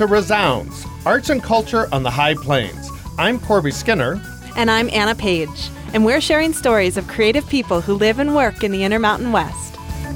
to Resounds, Arts and Culture on the High Plains. I'm Corby Skinner. And I'm Anna Page. And we're sharing stories of creative people who live and work in the Intermountain West.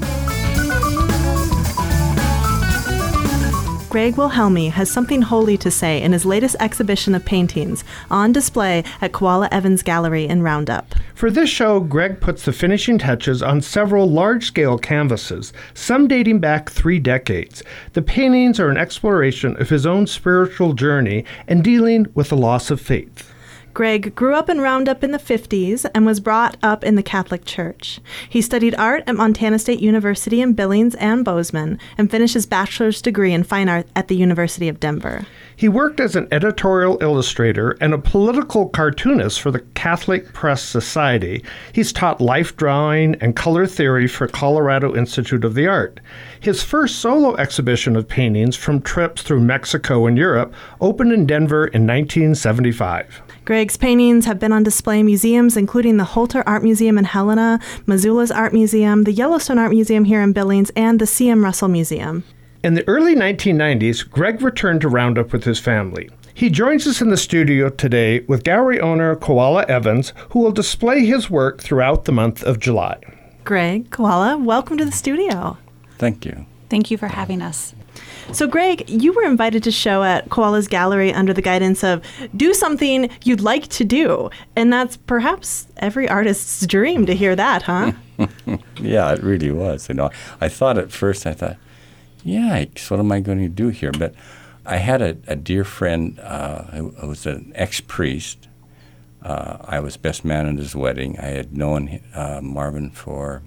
Greg Wilhelmy has something holy to say in his latest exhibition of paintings on display at Koala Evans Gallery in Roundup. For this show, Greg puts the finishing touches on several large-scale canvases, some dating back 3 decades. The paintings are an exploration of his own spiritual journey and dealing with the loss of faith. Greg grew up in Roundup in the 50s and was brought up in the Catholic Church. He studied art at Montana State University in Billings and Bozeman and finished his bachelor's degree in fine art at the University of Denver. He worked as an editorial illustrator and a political cartoonist for the Catholic Press Society. He's taught life drawing and color theory for Colorado Institute of the Art. His first solo exhibition of paintings from trips through Mexico and Europe opened in Denver in 1975. Greg's paintings have been on display in museums, including the Holter Art Museum in Helena, Missoula's Art Museum, the Yellowstone Art Museum here in Billings, and the C.M. Russell Museum. In the early 1990s, Greg returned to Roundup with his family. He joins us in the studio today with gallery owner Koala Evans, who will display his work throughout the month of July. Greg, Koala, welcome to the studio. Thank you. Thank you for having us. So, Greg, you were invited to show at Koala's Gallery under the guidance of do something you'd like to do. And that's perhaps every artist's dream to hear that, huh? Yeah, it really was. I thought at first, yikes, what am I going to do here? But I had a dear friend who was an ex-priest. I was best man at his wedding. I had known Marvin for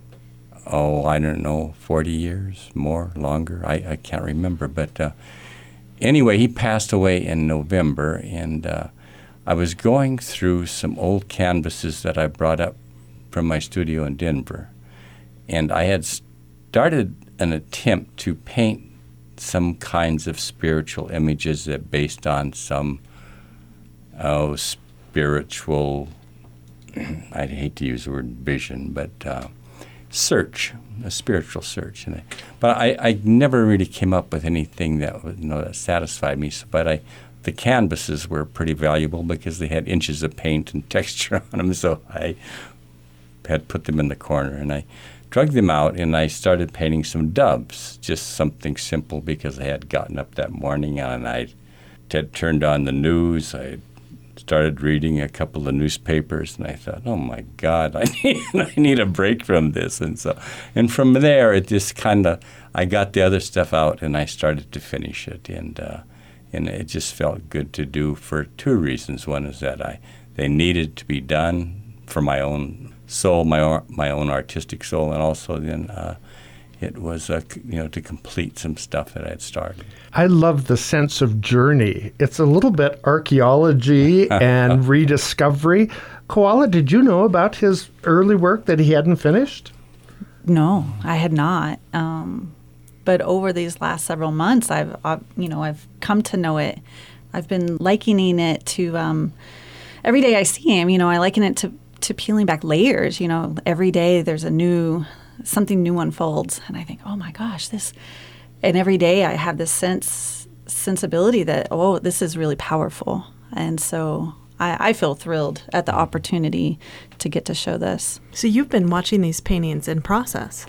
40 years, more, longer. I can't remember. But anyway, he passed away in November, and I was going through some old canvases that I brought up from my studio in Denver. And I had started an attempt to paint some kinds of spiritual images that based on some spiritual, I'd hate to use the word vision, but search, a spiritual search. But I never really came up with anything that that satisfied me. But the canvases were pretty valuable because they had inches of paint and texture on them. So I had put them in the corner, and I drug them out, and I started painting some doves, just something simple because I had gotten up that morning and I had turned on the news. I started reading a couple of newspapers, and I thought, oh my God, I need a break from this. And from there, it just I got the other stuff out, and I started to finish it, and it just felt good to do for 2 reasons. One is that they needed to be done for my own soul, my own artistic soul, and also then it was to complete some stuff that I had started. I love the sense of journey. It's a little bit archaeology and rediscovery. Koala, did you know about his early work that he hadn't finished? No, I had not. But over these last several months, I've come to know it. I've been likening it to every day I see him. I liken it to peeling back layers. Every day there's something new unfolds, and I think, oh my gosh, this. And every day I have this sensibility that, this is really powerful. And so I feel thrilled at the opportunity to get to show this. So you've been watching these paintings in process?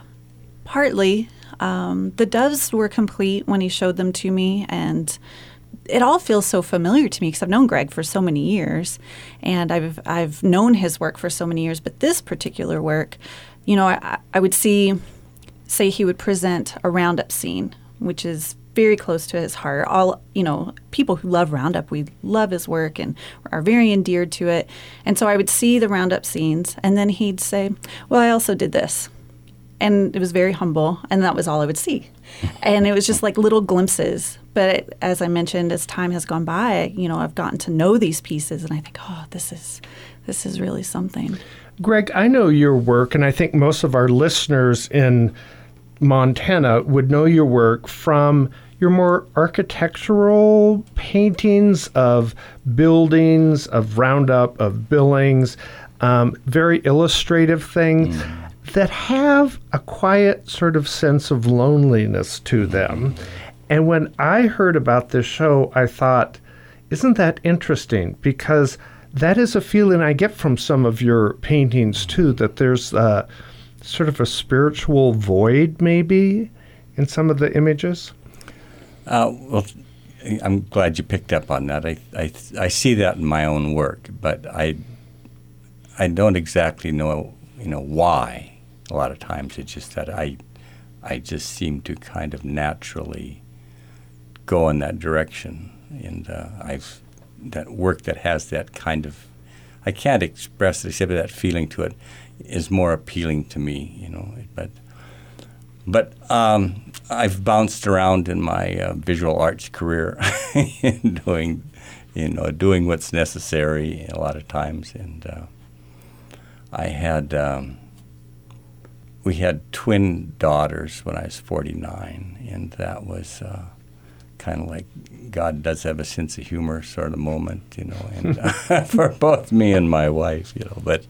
Partly. The doves were complete when he showed them to me, and it all feels so familiar to me because I've known Greg for so many years, and I've known his work for so many years. But this particular work, I would say he would present a Roundup scene, which is very close to his heart. All, people who love Roundup, we love his work and are very endeared to it. And so I would see the Roundup scenes, and then he'd say, well, I also did this. And it was very humble, and that was all I would see. And it was just like little glimpses. But as I mentioned, as time has gone by, I've gotten to know these pieces, and I think, this is really something. Greg, I know your work, and I think most of our listeners in Montana would know your work from your more architectural paintings of buildings, of Roundup, of Billings, very illustrative things that have a quiet sort of sense of loneliness to them. And when I heard about this show, I thought, isn't that interesting? Because that is a feeling I get from some of your paintings, too, that there's sort of a spiritual void, maybe, in some of the images. Well, I'm glad you picked up on that. I see that in my own work, but I don't exactly know why. A lot of times it's just that I just seem to kind of naturally go in that direction, and that work that has that kind of, I can't express it except that feeling to it is more appealing to me, But I've bounced around in my visual arts career, doing what's necessary a lot of times, and we had twin daughters when I was 49, and that was kind of like God does have a sense of humor sort of moment, and for both me and my wife, But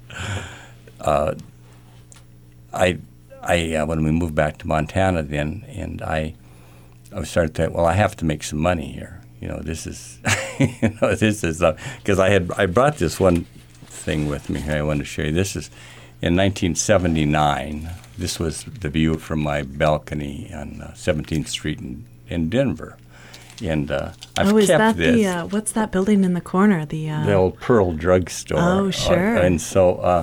when we moved back to Montana then, and I started to think, well, I have to make some money here. This is, because I brought this one thing with me here I wanted to show you. This is in 1979. This was the view from my balcony on 17th Street in Denver. And I've kept this. What's that building in the corner? The old Pearl Drug Store. Oh, sure. And so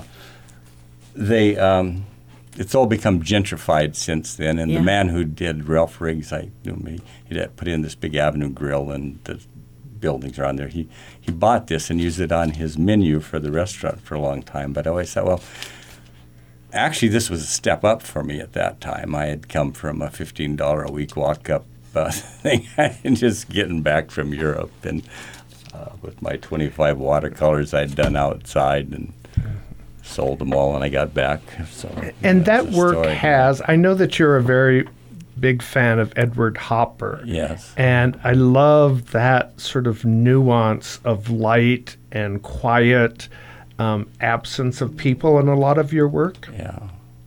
it's all become gentrified since then. And the man who did Ralph Riggs, he put in this big Avenue Grill and the buildings around there. He bought this and used it on his menu for the restaurant for a long time. But I always thought, well, actually this was a step up for me at that time. I had come from a $15 a week walk-up thing and just getting back from Europe, and with my 25 watercolors I'd done outside and sold them all when I got back. So, and that work I know that you're a very big fan of Edward Hopper. Yes. And I love that sort of nuance of light and quiet, absence of people in a lot of your work. Yeah.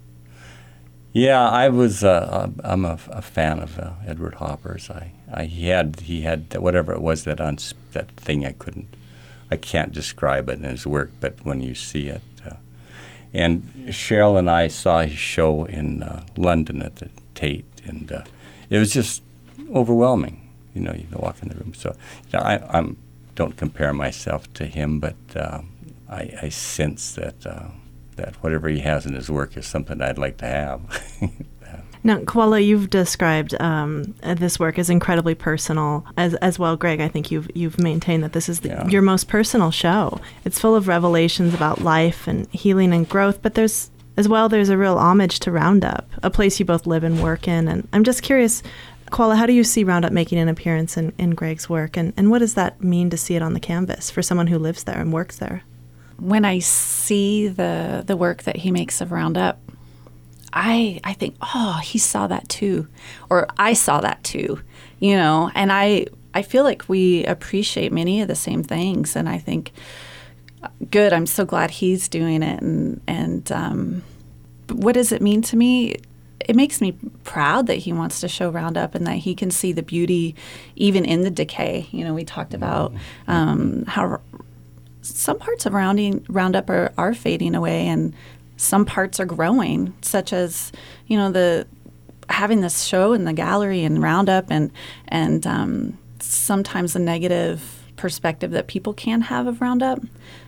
Yeah, I'm a fan of Edward Hopper's. He had whatever it was that thing I can't describe it in his work, but when you see it, and Cheryl and I saw his show in London at the Tate, and it was just overwhelming. You walk in the room. So I don't compare myself to him, but I sense that whatever he has in his work is something I'd like to have. Now, Koala, you've described this work as incredibly personal, as well, Greg. I think you've maintained that this is your most personal show. It's full of revelations about life and healing and growth, but there's a real homage to Roundup, a place you both live and work in. And I'm just curious, Koala, how do you see Roundup making an appearance in Greg's work, and what does that mean to see it on the canvas for someone who lives there and works there? When I see the work that he makes of Roundup, I think, oh, he saw that too, or I saw that too, and I feel like we appreciate many of the same things, and I think, good, I'm so glad he's doing it, and what does it mean to me? It makes me proud that he wants to show Roundup and that he can see the beauty even in the decay. We talked about how some parts of Roundup are fading away, and some parts are growing, such as, having this show in the gallery and Roundup, and sometimes the negative perspective that people can have of Roundup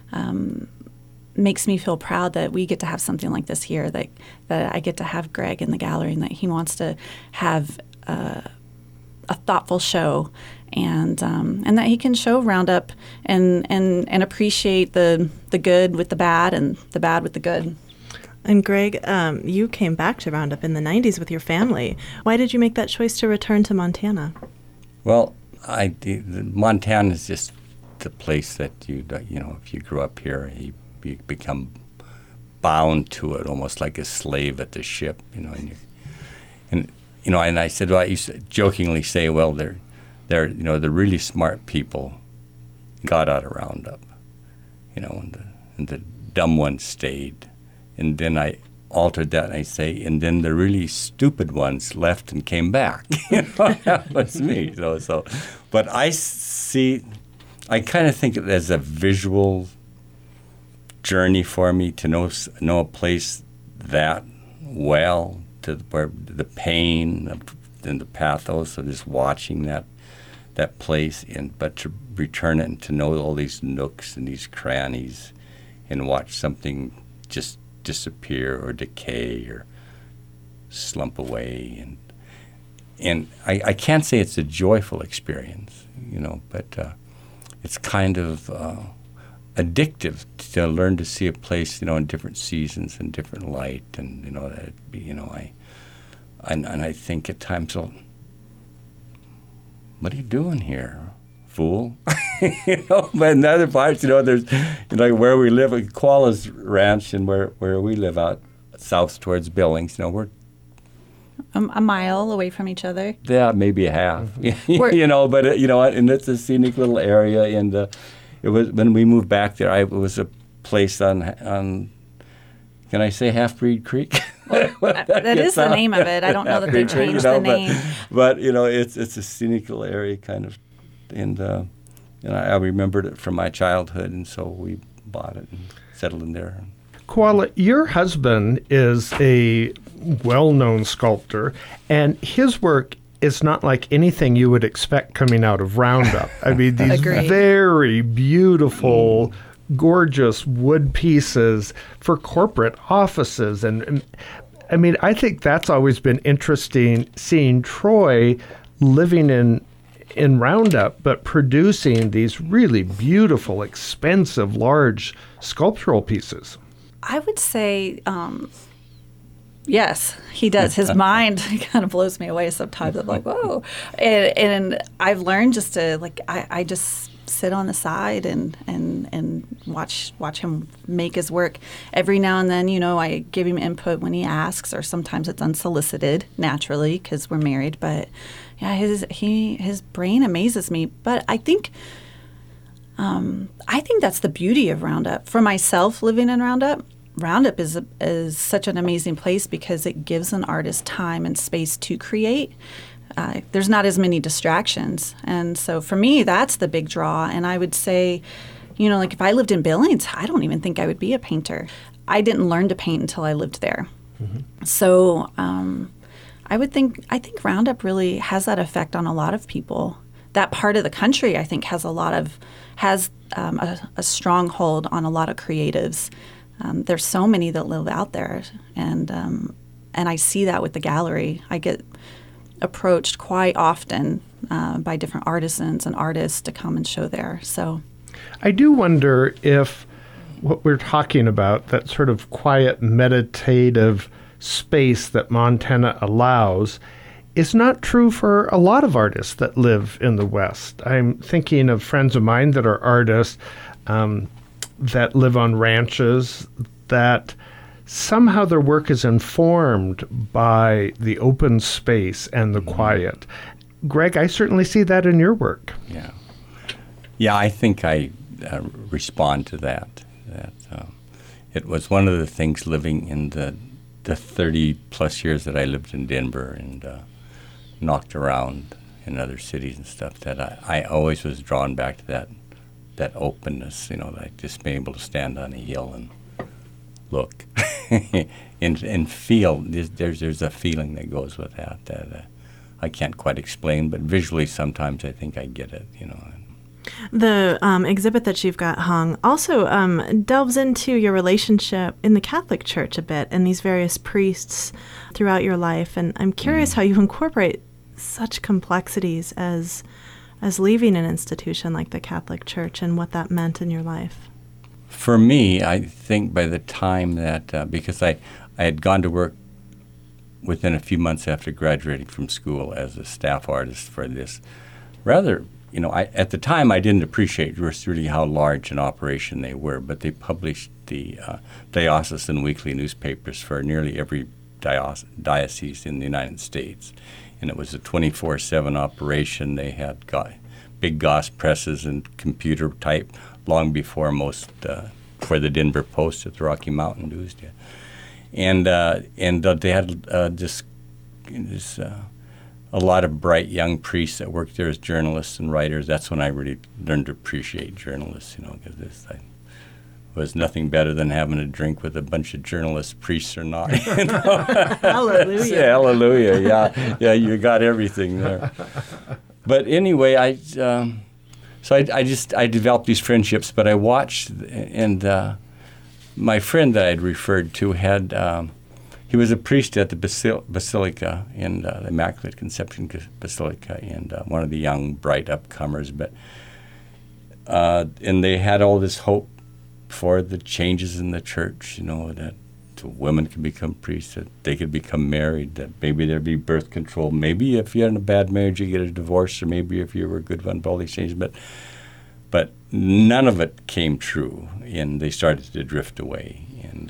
makes me feel proud that we get to have something like this here, that I get to have Greg in the gallery, and that he wants to have a thoughtful show, and that he can show Roundup and appreciate the good with the bad and the bad with the good. And Greg, you came back to Roundup in the 90s with your family. Why did you make that choice to return to Montana? Well, Montana is just the place that if you grew up here, you become bound to it, almost like a slave at the ship, and I said, well, I used to jokingly say, well, they're the really smart people got out of Roundup, and the dumb ones stayed. And then I altered that, and I say, and then the really stupid ones left and came back. That was me. But I kind of think of it as a visual journey for me to know a place that well, to where the pain and the pathos of just watching that place, but to return it and to know all these nooks and these crannies and watch something just disappear or decay or slump away. And I can't say it's a joyful experience, but it's kind of addictive to learn to see a place, in different seasons and different light, and I think at times, well, what are you doing here, fool? But in other parts, there's like where we live at Koala's Ranch and where we live out south towards Billings, we're a mile away from each other. Yeah, maybe a half. But and it's a scenic little area, and it was when we moved back there. It was a place on can I say Half-Breed Creek? That is the name of it. I don't know that they changed the name. But it's a scenic little area kind of, and I remembered it from my childhood, and so we bought it and settled in there. Koala, your husband is a well-known sculptor, and his work is not like anything you would expect coming out of Roundup. I mean, these very beautiful, gorgeous wood pieces for corporate offices. And I mean, I think that's always been interesting, seeing Troy living in Roundup, but producing these really beautiful, expensive, large sculptural pieces. I would say, yes, he does. His mind kind of blows me away sometimes. I'm like, whoa. And I've learned just to, I just sit on the side and watch him make his work. Every now and then, I give him input when he asks, or sometimes it's unsolicited, naturally, because we're married. But yeah, his brain amazes me. But I think that's the beauty of Roundup. For myself, living in Roundup is such an amazing place because it gives an artist time and space to create. There's not as many distractions. And so for me, that's the big draw. And I would say, if I lived in Billings, I don't even think I would be a painter. I didn't learn to paint until I lived there. Mm-hmm. So I think Roundup really has that effect on a lot of people. That part of the country, I think, has a strong hold on a lot of creatives. There's so many that live out there, and I see that with the gallery. I get approached quite often by different artisans and artists to come and show there. So, I do wonder if what we're talking about, that sort of quiet, meditative space that Montana allows, is not true for a lot of artists that live in the West. I'm thinking of friends of mine that are artists that live on ranches, that somehow their work is informed by the open space and the quiet. Greg, I certainly see that in your work. Yeah, I think I respond to that. It was one of the things living in the 30-plus years that I lived in Denver and knocked around in other cities and stuff, that I always was drawn back to that openness, like just being able to stand on a hill and look and feel. There's a feeling that goes with that I can't quite explain, but visually sometimes I think I get it, The exhibit that you've got hung also delves into your relationship in the Catholic Church a bit and these various priests throughout your life. And I'm curious how you incorporate such complexities as leaving an institution like the Catholic Church and what that meant in your life. For me, I think by the time that, because I had gone to work within a few months after graduating from school as a staff artist for this rather, at the time I didn't appreciate just really how large an operation they were, but they published the diocesan weekly newspapers for nearly every diocese in the United States. And it was a 24/7 operation. They had big Goss presses and computer type long before most, for the Denver Post at the Rocky Mountain News did. And they had a lot of bright young priests that worked there as journalists and writers. That's when I really learned to appreciate journalists, because I was nothing better than having a drink with a bunch of journalists, priests or not. Hallelujah. Hallelujah, yeah, you got everything there. But anyway, I developed these friendships, but I watched, and my friend that I'd referred to he was a priest at the Basilica in the Immaculate Conception Basilica, and one of the young, bright upcomers. And they had all this hope for the changes in the church, that women could become priests, that they could become married, that maybe there'd be birth control. Maybe if you had a bad marriage, you get a divorce, or maybe if you were a good one, all these things. But none of it came true, and they started to drift away. And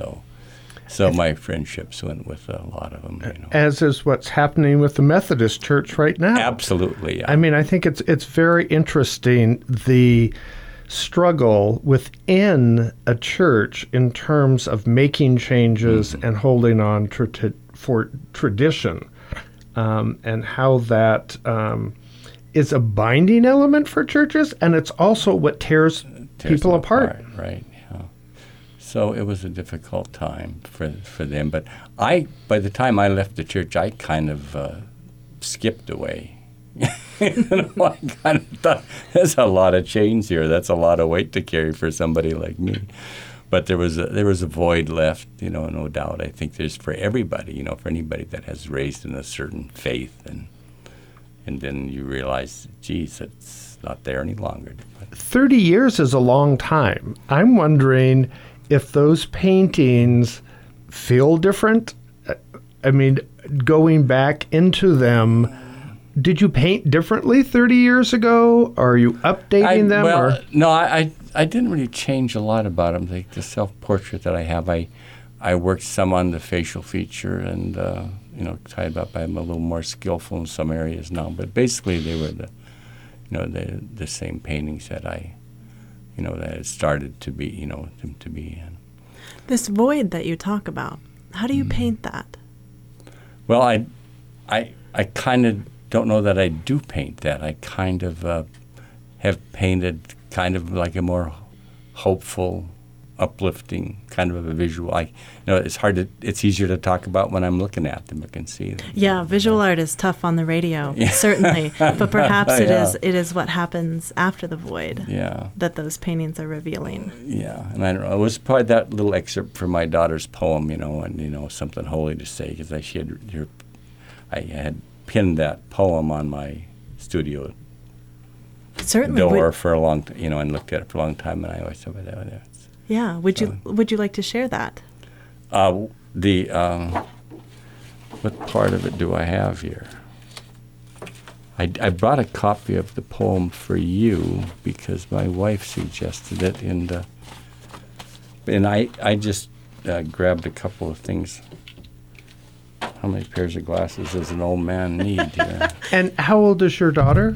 so my friendships went with a lot of them. As is what's happening with the Methodist Church right now. Absolutely. Yeah. I mean, I think it's very interesting, the struggle within a church in terms of making changes and holding on for tradition, and how that is a binding element for churches, and it's also what tears people apart. Right. Yeah. So it was a difficult time for them. But by the time I left the church, I kind of skipped away. I kind of thought, there's a lot of chains here. That's a lot of weight to carry for somebody like me. But there was a void left, no doubt. I think there's for everybody, for anybody that has raised in a certain faith, and then you realize, geez, it's not there any longer. 30 years is a long time. I'm wondering if those paintings feel different. I mean, going back into them, did you paint differently 30 years ago? Are you updating them? Well, no, I didn't really change a lot about them. Like the self-portrait that I have, I worked some on the facial feature, and tied up. I'm a little more skillful in some areas now. But basically, they were the same paintings that that it started to be, to be in. This void that you talk about, how do you paint that? Well, I kind of don't know that I do paint that. I kind of have painted kind of like a more hopeful, uplifting kind of a visual. It's easier to talk about when I'm looking at them. I can see them. Yeah, visual art is tough on the radio, certainly. But perhaps it is what happens after the void that those paintings are revealing. Yeah, and I don't know. It was probably that little excerpt from my daughter's poem, and something holy to say, because I had pinned that poem on my studio door for a long time, and looked at it for a long time, and I always thought about that. Yeah. Would you like to share that? What part of it do I have here? I brought a copy of the poem for you because my wife suggested it, and I just grabbed a couple of things. How many pairs of glasses does an old man need here? And how old is your daughter?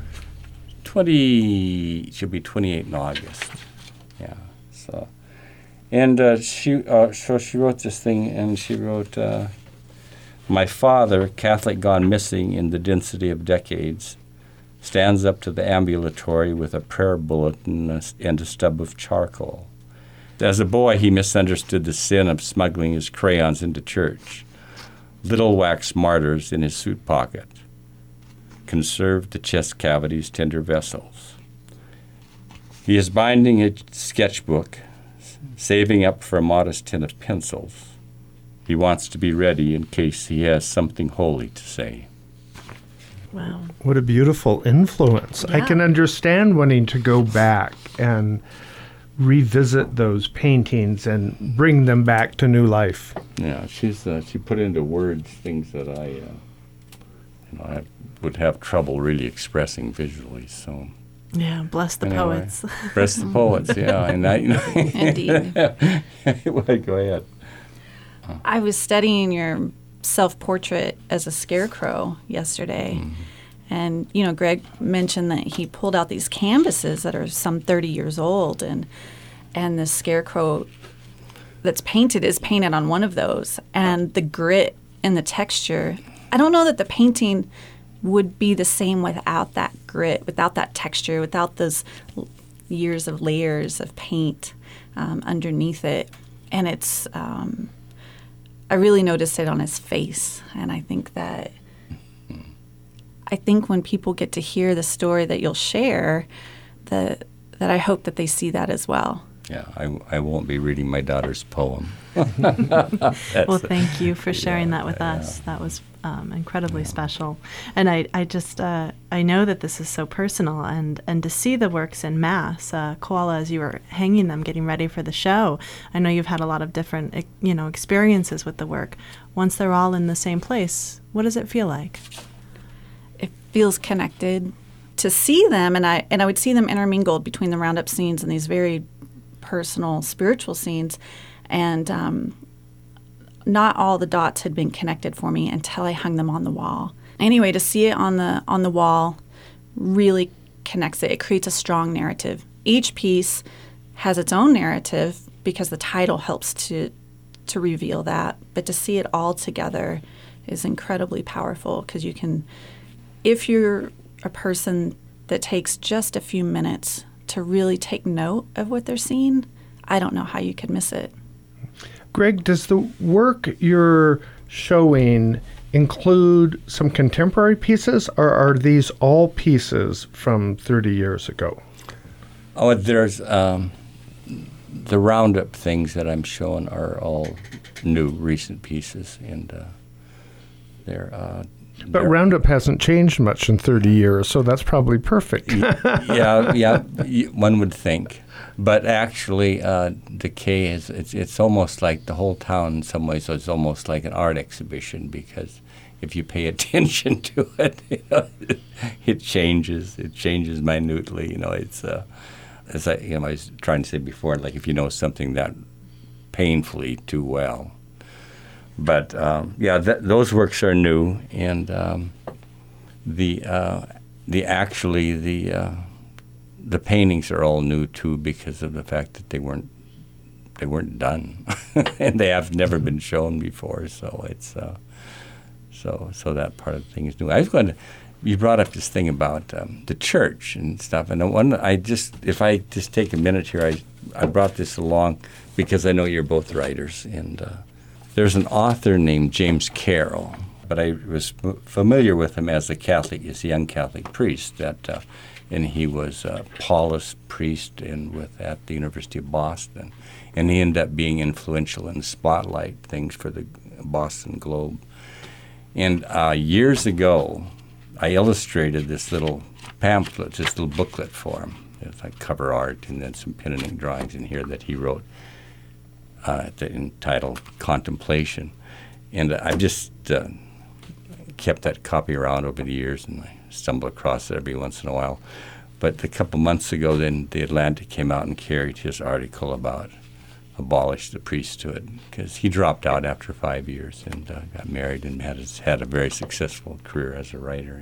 20. She'll be 28 in August. Yeah. So, and she wrote this thing, and she wrote, "My father, Catholic gone missing in the density of decades, stands up to the ambulatory with a prayer bulletin and a stub of charcoal. As a boy, he misunderstood the sin of smuggling his crayons into church. Little wax martyrs in his suit pocket conserved the chest cavity's tender vessels. He is binding a sketchbook, saving up for a modest tin of pencils. He wants to be ready in case he has something holy to say." Wow. What a beautiful influence. Yeah. I can understand wanting to go back and revisit those paintings and bring them back to new life. Yeah, she put into words things that I would have trouble really expressing visually. So yeah, bless the poets. Bless the poets. Yeah, and Indeed. Go ahead. I was studying your self-portrait as a scarecrow yesterday. And, Greg mentioned that he pulled out these canvases that are some 30 years old, and the scarecrow that's painted is painted on one of those. And the grit and the texture, I don't know that the painting would be the same without that grit, without that texture, without those years of layers of paint underneath it. And it's, I really noticed it on his face. And I think when people get to hear the story that you'll share, that I hope that they see that as well. Yeah, I won't be reading my daughter's poem. Well, thank you for sharing that with us. That was incredibly special. And I just, I know that this is so personal, and to see the works in mass, Koala, as you were hanging them, getting ready for the show, I know you've had a lot of different, experiences with the work. Once they're all in the same place, what does it feel like? It feels connected. To see them, and I would see them intermingled between the roundup scenes and these very personal, spiritual scenes, and not all the dots had been connected for me until I hung them on the wall. Anyway, to see it on the wall really connects it. It creates a strong narrative. Each piece has its own narrative because the title helps to reveal that, but to see it all together is incredibly powerful because you can, if you're a person that takes just a few minutes to really take note of what they're seeing, I don't know how you could miss it. Greg, does the work you're showing include some contemporary pieces, or are these all pieces from 30 years ago? Oh, there's the roundup things that I'm showing are all new, recent pieces, and they're... But Roundup hasn't changed much in 30 years, so that's probably perfect. yeah, one would think. But actually, Decay it's almost like the whole town in some ways. So it's almost like an art exhibition because if you pay attention to it, it changes. It changes minutely. It's as I was trying to say before, like if you know something that painfully too well. But those works are new, and the paintings are all new too because of the fact that they weren't done, and they have never been shown before. So it's so that part of the thing is new. I was going to. You brought up this thing about the church and stuff, and if I just take a minute here, I brought this along because I know you're both writers and. There's an author named James Carroll, but I was familiar with him as a young Catholic priest. And he was a Paulist priest at the University of Boston, and he ended up being influential in spotlight things for the Boston Globe. And years ago, I illustrated this little pamphlet, this little booklet for him. It's like cover art and then some pen and ink drawings in here that he wrote. Entitled Contemplation. And I've just kept that copy around over the years, and I stumble across it every once in a while. But a couple months ago, then The Atlantic came out and carried his article about abolish the priesthood, because he dropped out after 5 years and got married and had a very successful career as a writer.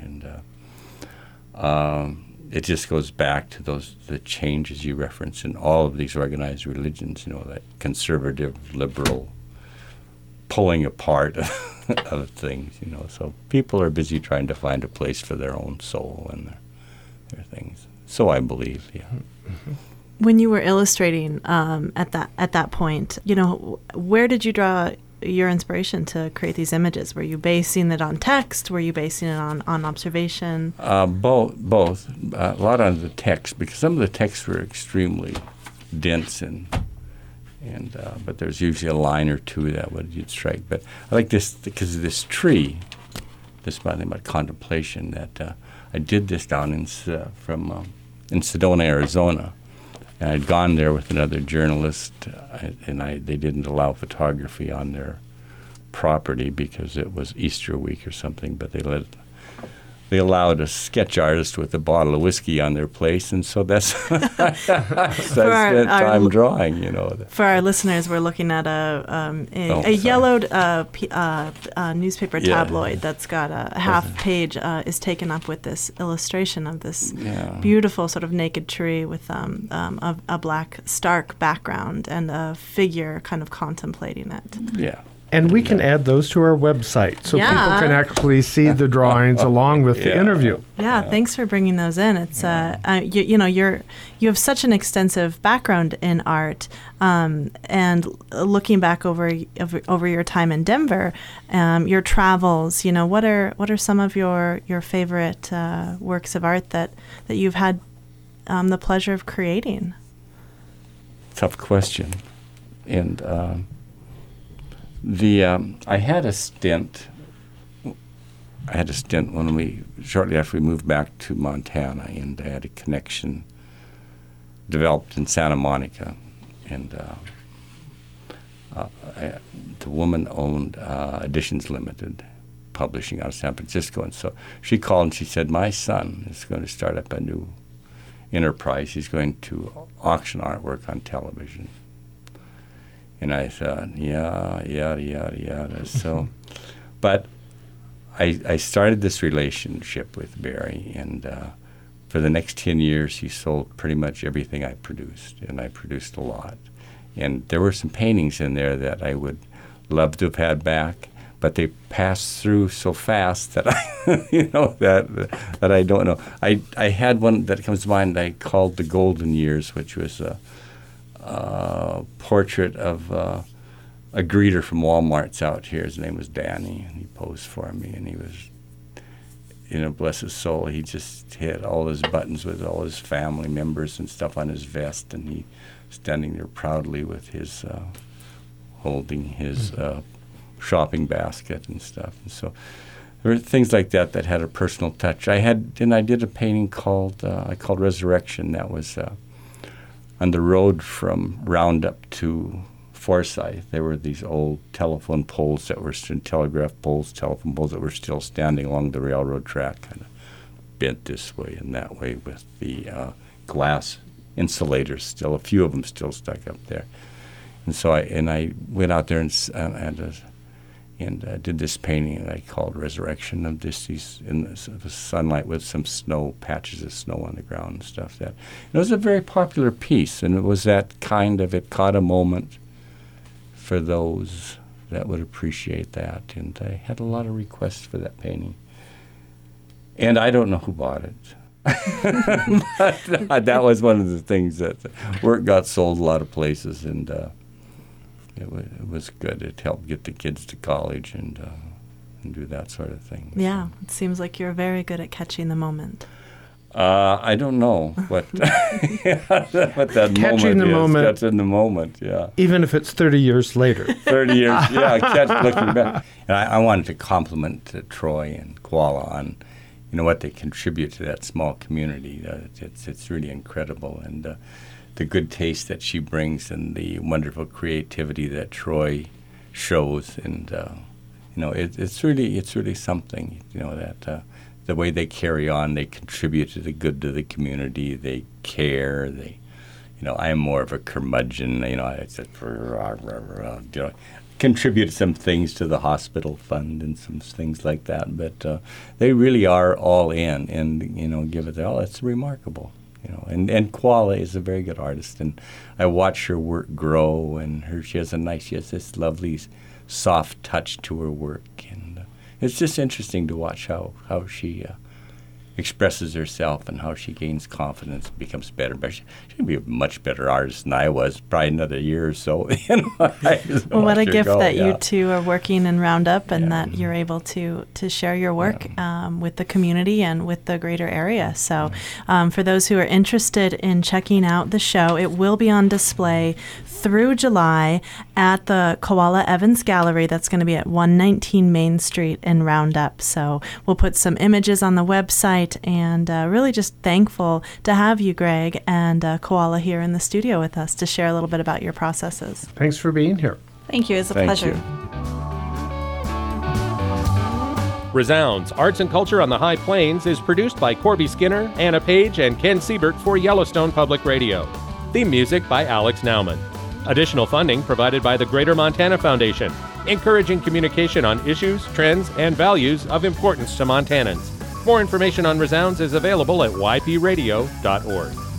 And it just goes back to the changes you reference in all of these organized religions, that conservative, liberal pulling apart of things, So people are busy trying to find a place for their own soul and their things. So I believe, yeah. Mm-hmm. When you were illustrating at that point, where did you draw your inspiration to create these images? Were you basing it on text? Were you basing it on observation? Both. A lot on the text, because some of the texts were extremely dense but there's usually a line or two that you'd strike. But I like this because of this tree, this thing about contemplation, that I did this down in Sedona, Arizona. And I'd gone there with another journalist, and they didn't allow photography on their property because it was Easter week or something, but they let they allowed a sketch artist with a bottle of whiskey on their place, and so that's I spent time drawing. For our listeners, we're looking at a yellowed newspaper tabloid that's got a half page is taken up with this illustration of this beautiful sort of naked tree with a black stark background and a figure kind of contemplating it. Yeah. And we can add those to our website so people can actually see the drawings along with the interview. Yeah, thanks for bringing those in. It's you have such an extensive background in art, and looking back over your time in Denver, your travels. What are some of your favorite works of art that you've had the pleasure of creating? Tough question, and. I had a stint shortly after we moved back to Montana, and I had a connection developed in Santa Monica, and the woman owned Editions Limited, publishing out of San Francisco, and so she called and she said, my son is going to start up a new enterprise. He's going to auction artwork on television. And I thought, yada. So, but I started this relationship with Barry, and for the next 10 years, he sold pretty much everything I produced, and I produced a lot. And there were some paintings in there that I would love to have had back, but they passed through so fast that that I don't know. I had one that comes to mind I called The Golden Years, which was a portrait of a greeter from Walmart's out here. His name was Danny, and he posed for me, and he was, bless his soul, he just hit all his buttons with all his family members and stuff on his vest, and he standing there proudly with his holding his shopping basket and stuff. And so there were things like that had a personal touch. I did a painting called Resurrection that was on the road from Roundup to Forsyth. There were these old telephone poles that were telephone poles that were still standing along the railroad track, kind of bent this way and that way with the glass insulators still, a few of them still stuck up there. And so I went out there and did this painting that I called Resurrection of this in the sunlight with some snow, patches of snow on the ground and stuff. It was a very popular piece, and it was that kind of, it caught a moment for those that would appreciate that. And I had a lot of requests for that painting. And I don't know who bought it. But that was one of the things that work got sold a lot of places, and it was good. It helped get the kids to college and do that sort of thing. Yeah, it seems like you're very good at catching the moment. I don't know what that catching moment is. Catching the moment, yeah. Even if it's 30 years later. 30 years, yeah, looking back. And I wanted to compliment Troy and Koala on what they contribute to that small community. It's really incredible. And the good taste that she brings and the wonderful creativity that Troy shows, and it's really something. That the way they carry on, they contribute to the good to the community. They care. I am more of a curmudgeon. I said contribute some things to the hospital fund and some things like that. But they really are all in, and give it their all. It's remarkable. And Koala is a very good artist, and I watch her work grow, and she has this lovely soft touch to her work, and it's just interesting to watch how she expresses herself and how she gains confidence and becomes better. But she'd be a much better artist than I was, probably another year or so. Well, what a gift that you two are working in Roundup, and that you're able to share your work with the community and with the greater area. So for those who are interested in checking out the show, it will be on display through July at the Koala Evans Gallery. That's going to be at 119 Main Street in Roundup. So we'll put some images on the website, and really just thankful to have you, Greg, and Koala here in the studio with us to share a little bit about your processes. Thanks for being here. Thank you. It's a pleasure. Resounds, Arts and Culture on the High Plains is produced by Corby Skinner, Anna Page, and Ken Siebert for Yellowstone Public Radio. Theme music by Alex Nauman. Additional funding provided by the Greater Montana Foundation, encouraging communication on issues, trends, and values of importance to Montanans. More information on Resounds is available at ypradio.org.